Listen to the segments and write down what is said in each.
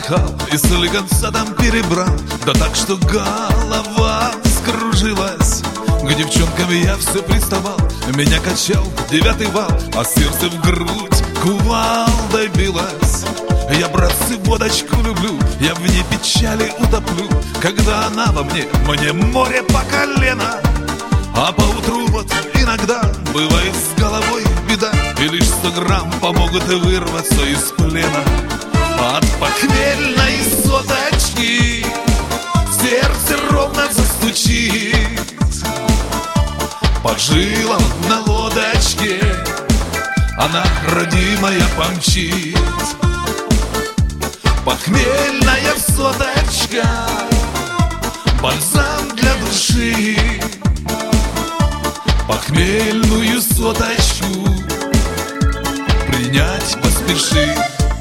поскакал и слегонца там перебрал, да так, что голова скружилась. К девчонкам я все приставал, меня качал 9-й вал, а сердце в грудь кувалдой билось. Я, братцы, водочку люблю, я в ней печали утоплю, когда она во мне море по колено. А поутру вот иногда бывает с головой беда, и лишь 100 грамм помогут вырваться из плена. От похмельной соточки сердце ровно застучит, по жилам на лодочке она, родимая, помчит. Похмельная соточка, бальзам для души. Похмельную соточку принять поспеши.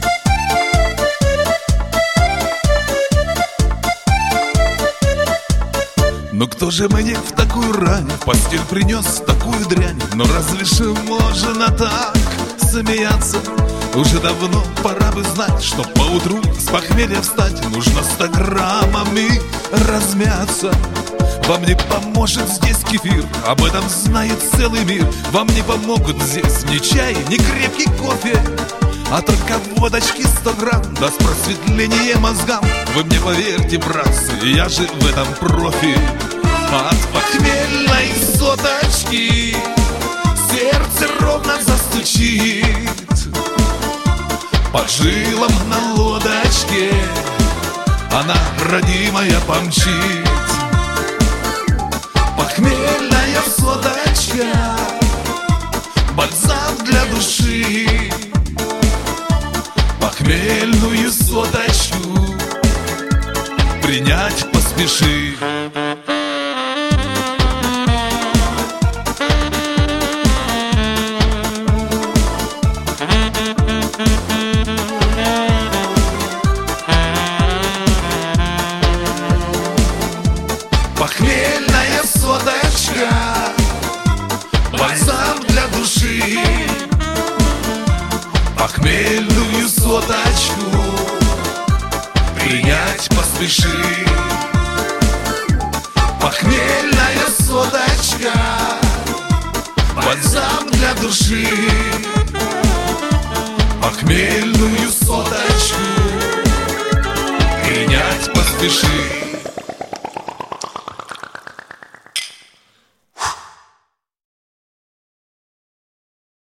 Но кто же мне в такую рань в постель принес такую дрянь? Но разве же можно так смеяться? Уже давно пора бы знать, что поутру с похмелья встать нужно 100 граммами размяться. Вам не поможет здесь кефир, об этом знает целый мир. Вам не помогут здесь ни чай, ни крепкий кофе, а только водочки 100 грамм даст просветление мозгам. Вы мне поверьте, братцы, я же в этом профи. От похмельной соточки сердце ровно застучит, по жилам на лодочке она, родимая, помчит. Похмельная соточка, бальзам для души. Похмельную соточку принять поспеши. Похмельная соточка, бальзам для души. Похмельную соточку принять поспеши. Похмельная соточка, бальзам для души. Похмельную соточку принять поспеши.